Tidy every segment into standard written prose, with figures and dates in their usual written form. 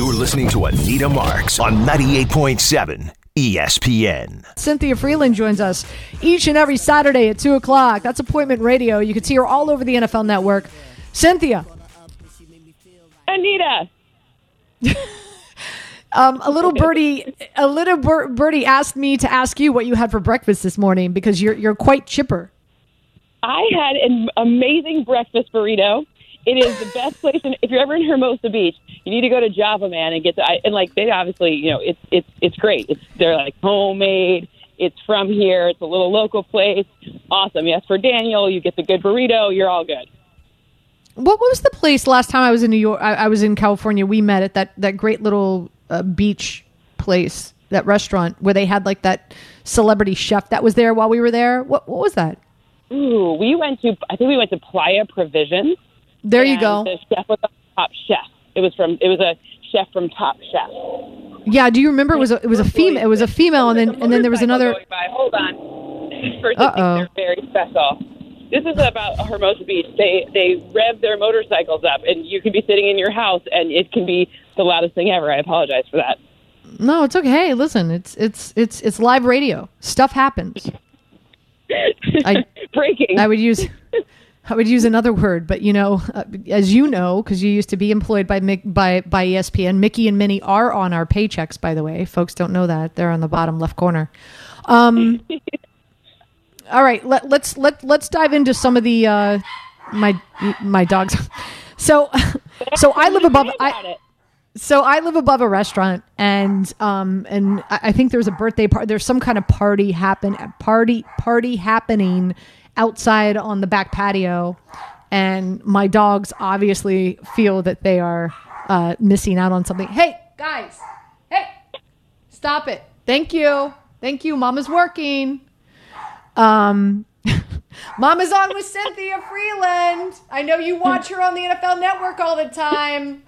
You're listening to Anita Marks on 98.7 ESPN. Cynthia Freeland joins us each and every Saturday at 2 o'clock. That's Appointment Radio. You can see her all over the NFL Network. Cynthia. Anita. A little birdie asked me to ask you what you had for breakfast this morning because you're quite chipper. I had an amazing breakfast burrito. It is the best place. If you're ever in Hermosa Beach, you need to go to Java Man and get they obviously, it's great. They're like homemade. It's from here. It's a little local place. Awesome. Yes, for Daniel, you get the good burrito. You're all good. What was the place last time I was in New York? I was in California. We met at that great little beach place, that restaurant where they had like that celebrity chef that was there while we were there. What was that? Ooh, I think we went to Playa Provisions. There you go. The chef was a Top Chef. It was a chef from Top Chef. Yeah, do you remember it was a female? It was a female, and then there was another. Hold on. First, they're very special. This is about Hermosa Beach. They rev their motorcycles up, and you can be sitting in your house, and it can be the loudest thing ever. I apologize for that. No, it's okay. Hey, listen, it's live radio. Stuff happens. Breaking. I would use another word, but as you know, because you used to be employed by ESPN, Mickey and Minnie are on our paychecks. By the way, folks don't know that they're on the bottom left corner. All right, let's dive into some of the my dogs. So I live above. So I live above a restaurant, and I think there's a birthday party. There's some kind of party happening outside on the back patio, and my dogs obviously feel that they are missing out on something. Hey guys, hey, stop it! Thank you, Mama's working. Mama's on with Cynthia Freeland. I know you watch her on the NFL Network all the time.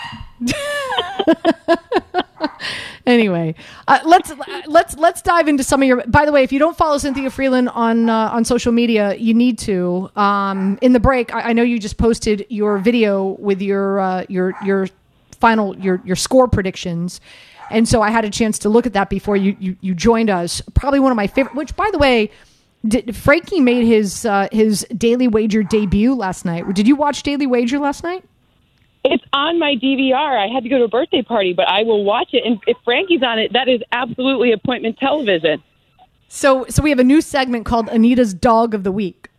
Anyway, let's dive into some of your. By the way, if you don't follow Cynthia Freeland on social media, you need to. In the break, I know you just posted your video with your final your score predictions, and so I had a chance to look at that before you joined us. Probably one of my favorite. Which, by the way, Frankie made his Daily Wager debut last night. Did you watch Daily Wager last night? It's on my DVR. I had to go to a birthday party, but I will watch it. And if Frankie's on it, that is absolutely appointment television. So we have a new segment called Anita's Dog of the Week.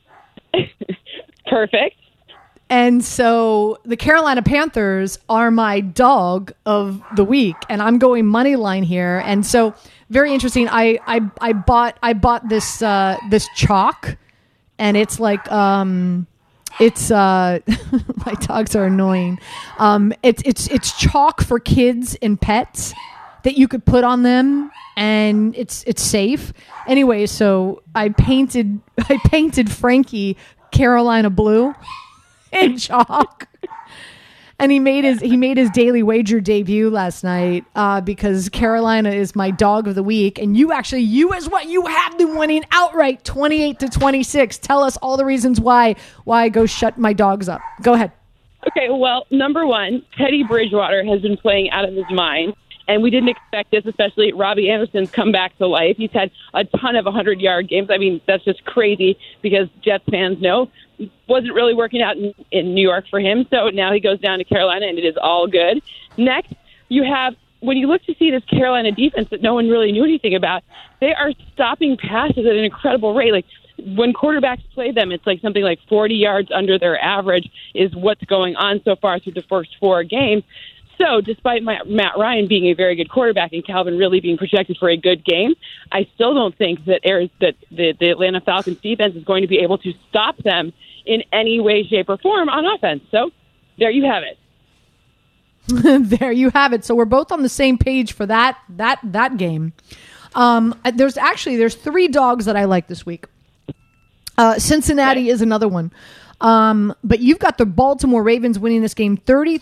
Perfect. And so the Carolina Panthers are my dog of the week, and I'm going money line here. And so very interesting. I bought this chalk, and it's like it's my dogs are annoying. It's chalk for kids and pets that you could put on them, and it's safe. Anyway, so I painted Frankie Carolina blue in chalk. And he made his Daily Wager debut last night because Carolina is my dog of the week, and you have them winning outright 28-26. Tell us all the reasons why I go shut my dogs up. Go ahead. Okay, well, number one, Teddy Bridgewater has been playing out of his mind, and we didn't expect this, especially Robbie Anderson's come back to life. He's had a ton of 100-yard games. I mean, that's just crazy because Jets fans know it wasn't really working out in New York for him. So now he goes down to Carolina, and it is all good. Next, you have, when you look to see this Carolina defense that no one really knew anything about, they are stopping passes at an incredible rate. Like, when quarterbacks play them, it's like something like 40 yards under their average is what's going on so far through the first four games. So despite Matt Ryan being a very good quarterback and Calvin really being projected for a good game, I still don't think that the Atlanta Falcons defense is going to be able to stop them in any way, shape, or form on offense. So there you have it. There you have it. So we're both on the same page for that game. There's three dogs that I like this week. Cincinnati is another one. But you've got the Baltimore Ravens winning this game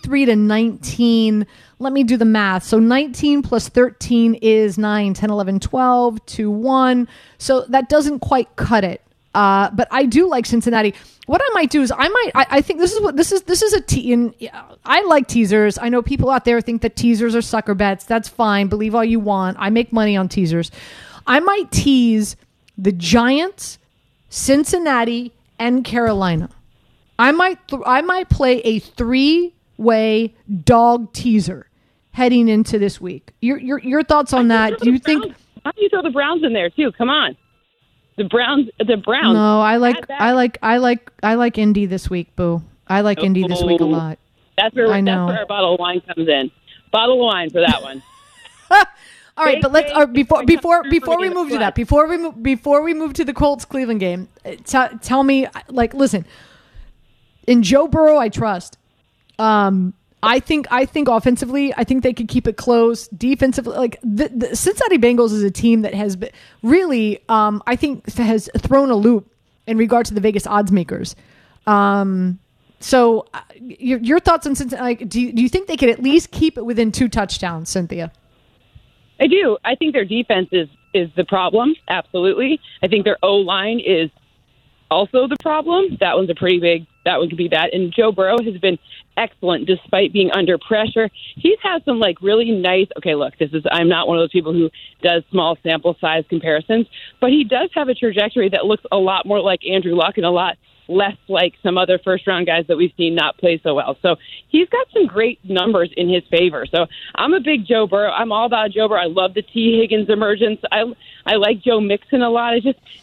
33-19. Let me do the math. So 19 plus 13 is 9, 10, 11, 12 to 1. So that doesn't quite cut it. But I do like Cincinnati. What I might do is I think this is I like teasers. I know people out there think that teasers are sucker bets. That's fine. Believe all you want. I make money on teasers. I might tease the Giants, Cincinnati, and Carolina. I might play a 3-way dog teaser heading into this week. Your thoughts on that? Do you think? Why don't you throw the Browns in there too? Come on, the Browns. No, I like Indy this week, Boo. I like Indy this week a lot. That's where our bottle of wine comes in. Bottle of wine for that one. All right, but let's before we move to that, before we move to the Colts Cleveland game, tell me, listen. In Joe Burrow, I trust. I think offensively, I think they could keep it close. Defensively, the Cincinnati Bengals is a team that has been really, I think, has thrown a loop in regard to the Vegas odds makers. So, your thoughts on Cincinnati? Do you think they could at least keep it within 2 touchdowns, Cynthia? I do. I think their defense is the problem. Absolutely. I think their O-line is also the problem. That one could be bad. And Joe Burrow has been excellent despite being under pressure. He's had some really nice, okay, look, I'm not one of those people who does small sample size comparisons, but he does have a trajectory that looks a lot more like Andrew Luck and a lot less like some other first round guys that we've seen not play so well. So he's got some great numbers in his favor. So I'm a big Joe Burrow. I'm all about Joe Burrow. I love the T. Higgins emergence. I like Joe Mixon a lot.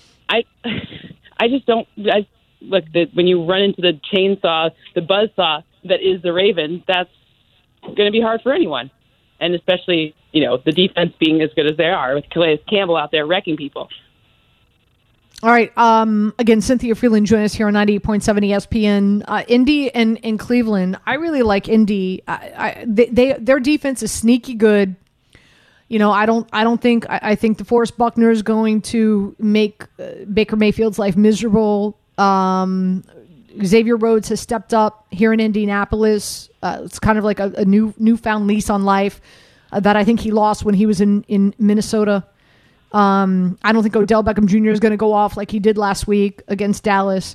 I just don't. When you run into the chainsaw, the buzzsaw that is the Ravens, that's going to be hard for anyone, and especially the defense being as good as they are with Calais Campbell out there wrecking people. All right. Again, Cynthia Freeland join us here on 98.7 ESPN. Indy and Cleveland. I really like Indy. Their defense is sneaky good. I think DeForest Buckner is going to make Baker Mayfield's life miserable. Xavier Rhodes has stepped up here in Indianapolis. It's kind of like a newfound lease on life that I think he lost when he was in Minnesota. I don't think Odell Beckham Jr. is going to go off like he did last week against Dallas.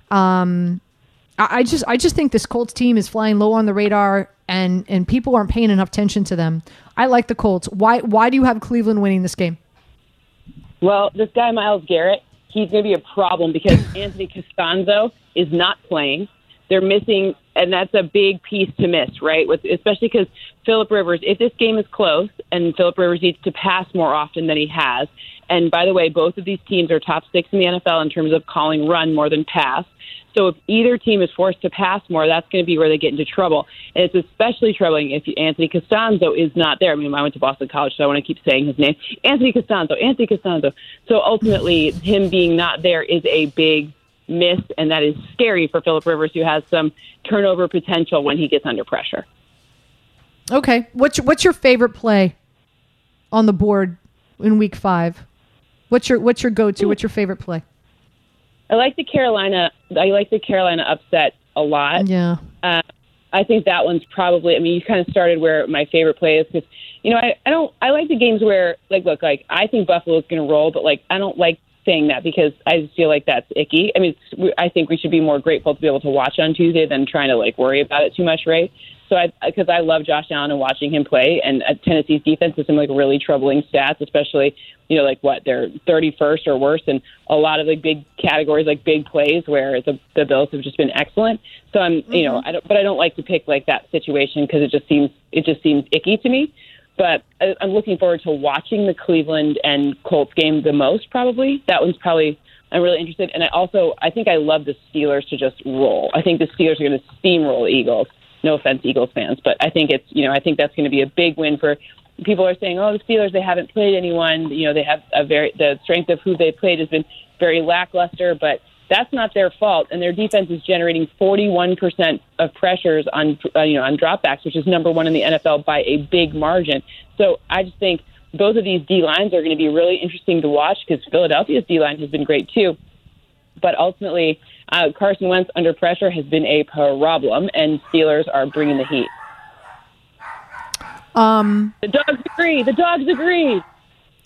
I just think this Colts team is flying low on the radar, and people aren't paying enough attention to them. I like the Colts. Why do you have Cleveland winning this game? Well, this guy Myles Garrett, he's going to be a problem because Anthony Costanzo is not playing. They're missing, and that's a big piece to miss, right? Especially because Phillip Rivers, if this game is close, and Phillip Rivers needs to pass more often than he has, and by the way, both of these teams are top 6 in the NFL in terms of calling run more than pass. So if either team is forced to pass more, that's going to be where they get into trouble. And it's especially troubling if Anthony Costanzo is not there. I mean, I went to Boston College, so I want to keep saying his name. Anthony Costanzo. So ultimately, him being not there is a big miss, and that is scary for Phillip Rivers, who has some turnover potential when he gets under pressure. Okay. What's your favorite play on the board in Week 5? What's your go-to? What's your favorite play? I like the Carolina upset a lot. Yeah. I think that one's probably. I mean, you kind of started where my favorite play is because I like the games where I think Buffalo's going to roll, but I don't like saying that because I just feel like that's icky. I mean, I think we should be more grateful to be able to watch on Tuesday than trying to worry about it too much, right? So because I love Josh Allen and watching him play, and Tennessee's defense has some really troubling stats, especially they're 31st or worse in a lot of big categories like big plays where the Bills have just been excellent. So I'm I don't like to pick that situation because it just seems icky to me. But I'm looking forward to watching the Cleveland and Colts game the most. Probably that one's probably. I'm really interested, and I think I love the Steelers to just roll. I think the Steelers are going to steamroll the Eagles. No offense, Eagles fans, but I think I think that's going to be a big win for. People are saying, "Oh, the Steelers, they haven't played anyone. They have the strength of who they played has been very lackluster." But that's not their fault, and their defense is generating 41% of pressures on dropbacks, which is number 1 in the NFL by a big margin. So I just think both of these D lines are going to be really interesting to watch because Philadelphia's D line has been great too. But ultimately, Carson Wentz under pressure has been a problem, and Steelers are bringing the heat. The dogs agree.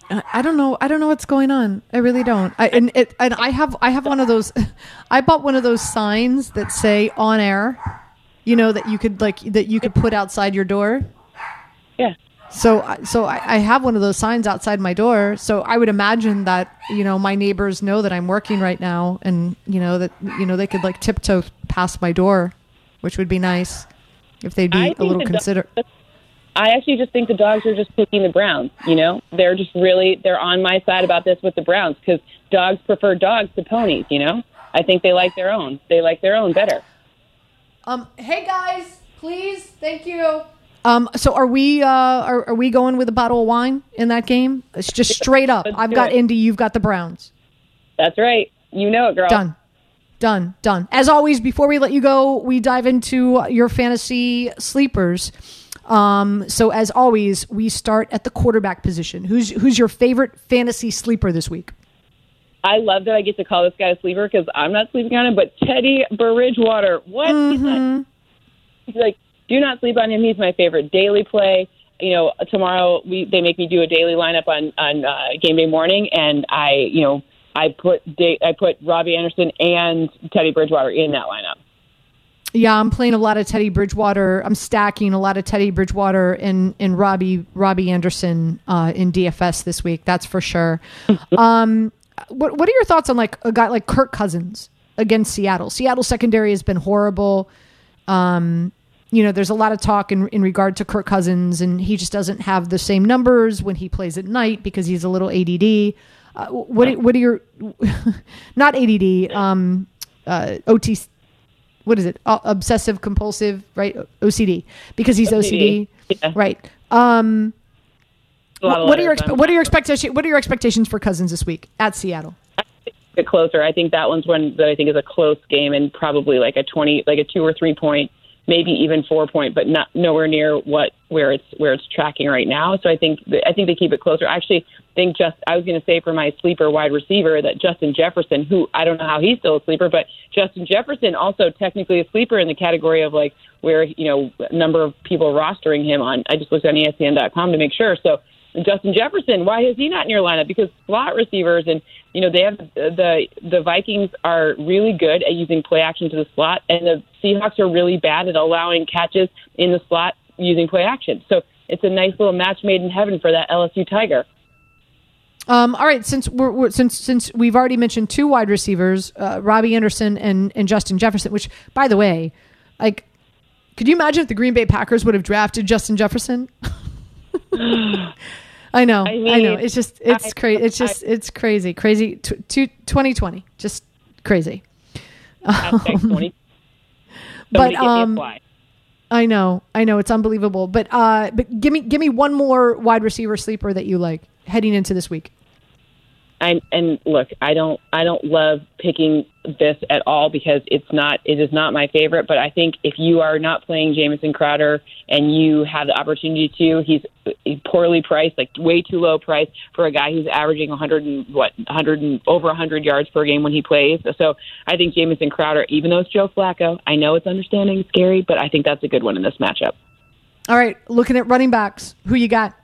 I don't know. I don't know what's going on. I really don't. And I have one of those. I bought one of those signs that say "on air," that you could put outside your door. Yeah. So I have one of those signs outside my door. So I would imagine that my neighbors know that I'm working right now, and that they could like tiptoe past my door, which would be nice if they'd be a little considerate. I actually just think the dogs are just picking the Browns. They're on my side about this with the Browns because dogs prefer dogs to ponies. I think they like their own. They like their own better. Hey guys, please, thank you. So are we going with a bottle of wine in that game? It's just straight up. I've got Indy, you've got the Browns. That's right. You know it, girl. Done. As always, before we let you go, we dive into your fantasy sleepers. So as always, we start at the quarterback position. Who's your favorite fantasy sleeper this week? I love that I get to call this guy a sleeper because I'm not sleeping on him, but Teddy Bridgewater. What? Mm-hmm. He's like, do not sleep on him. He's my favorite daily play. Tomorrow they make me do a daily lineup on game day morning, and I put Robbie Anderson and Teddy Bridgewater in that lineup. Yeah, I'm playing a lot of Teddy Bridgewater. I'm stacking a lot of Teddy Bridgewater and Robbie Anderson in DFS this week. That's for sure. What are your thoughts on like a guy like Kirk Cousins against Seattle? Seattle secondary has been horrible. There's a lot of talk in regard to Kirk Cousins, and he just doesn't have the same numbers when he plays at night because he's a little ADD. What are your not ADD? OT. What is it? Obsessive compulsive, right? OCD, because he's OCD, yeah. Right? What are your expectations for Cousins this week at Seattle? Bit closer. I think that one's one that I think is a close game and probably like a 2 or 3 point, maybe even 4 point, but not nowhere near where it's tracking right now. So I think they keep it closer. I actually think I was going to say for my sleeper wide receiver that Justin Jefferson, who I don't know how he's still a sleeper, but Justin Jefferson also technically a sleeper in the category of like where number of people rostering him on. I just looked on ESPN.com to make sure. So Justin Jefferson, why is he not in your lineup? Because slot receivers and they have the Vikings are really good at using play action to the slot, and the Seahawks are really bad at allowing catches in the slot using play action. So it's a nice little match made in heaven for that LSU Tiger. All right, since we've already mentioned 2 wide receivers, Robbie Anderson and Justin Jefferson, which by the way, like, could you imagine if the Green Bay Packers would have drafted Justin Jefferson? I know. It's crazy. It's crazy. Crazy. 2020, just crazy. But I know. It's unbelievable. But give me one more wide receiver sleeper that you like heading into this week. And look, I don't love picking this at all because it is not my favorite. But I think if you are not playing Jamison Crowder and you have the opportunity to, he's poorly priced, like way too low price for a guy who's averaging over 100 yards per game when he plays. So I think Jamison Crowder, even though it's Joe Flacco, I know it's understanding scary, but I think that's a good one in this matchup. All right, looking at running backs, who you got?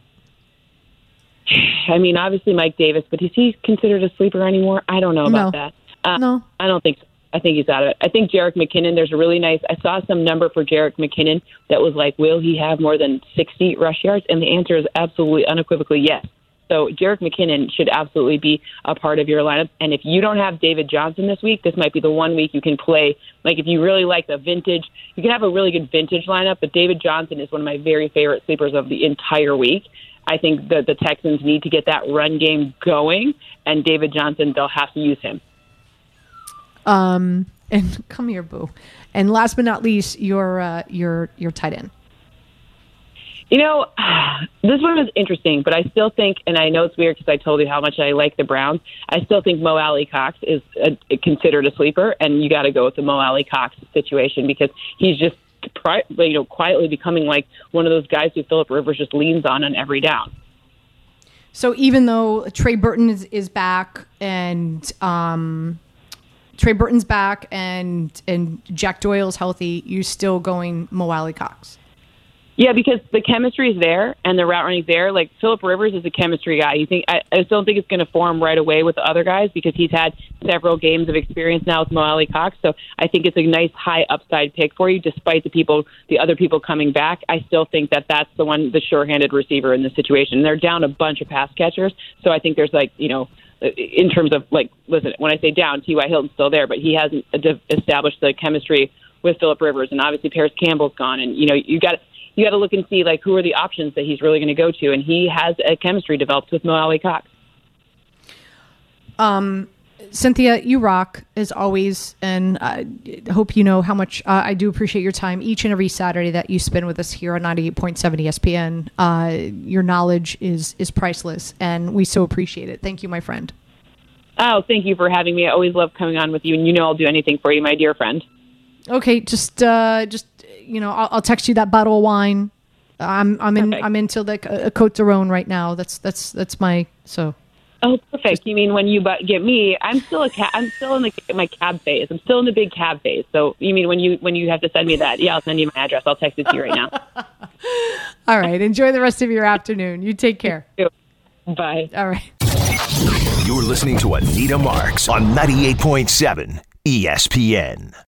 I mean, obviously Mike Davis, but is he considered a sleeper anymore? I don't know about that. No. I don't think so. I think he's out of it. I think Jerick McKinnon, there's a really nice, I saw some number for Jerick McKinnon that was like, will he have more than 60 rush yards? And the answer is absolutely, unequivocally yes. So Jerick McKinnon should absolutely be a part of your lineup. And if you don't have David Johnson this week, this might be the one week you can play. Like if you really like the vintage, you can have a really good vintage lineup, but David Johnson is one of my very favorite sleepers of the entire week. I think that the Texans need to get that run game going, and David Johnson, they'll have to use him. And come here, Boo. And last but not least, your tight end. This one is interesting, but I still think, and I know it's weird because I told you how much I like the Browns, I still think Mo Alley-Cox is considered a sleeper, and you got to go with the Mo Alley-Cox situation because he's just quietly becoming like one of those guys who Phillip Rivers just leans on every down. So even though Trey Burton is back and Trey Burton's back and Jack Doyle's healthy, you're still going Mo Alley-Cox? Yeah, because the chemistry is there and the route running is there. Like Phillip Rivers is a chemistry guy. I just don't think it's going to form right away with the other guys because he's had several games of experience now with Mo Alley Cox. So I think it's a nice high upside pick for you, despite the other people coming back. I still think that that's the sure-handed receiver in this situation. And they're down a bunch of pass catchers, so I think there's in terms of listen, when I say down, T.Y. Hilton's still there, but he hasn't established the chemistry with Phillip Rivers, and obviously Paris Campbell's gone, and you got to look and see who are the options that he's really going to go to, and he has a chemistry developed with Mo Alley Cox. Cynthia, you rock as always, and I hope you know how much I do appreciate your time each and every Saturday that you spend with us here on 98.7 ESPN. Your knowledge is priceless, and we so appreciate it. Thank you, my friend. Oh, thank you for having me. I always love coming on with you, and I'll do anything for you, my dear friend. Okay, just I'll text you that bottle of wine. I'm into a Côte d'Aron right now. That's my so. Oh, perfect. You mean when you get me? I'm still in my cab phase. I'm still in the big cab phase. So you mean when you have to send me that? Yeah, I'll send you my address. I'll text it to you right now. All right. Enjoy the rest of your afternoon. You take care. Bye. All right. You're listening to Anita Marks on 98.7 ESPN.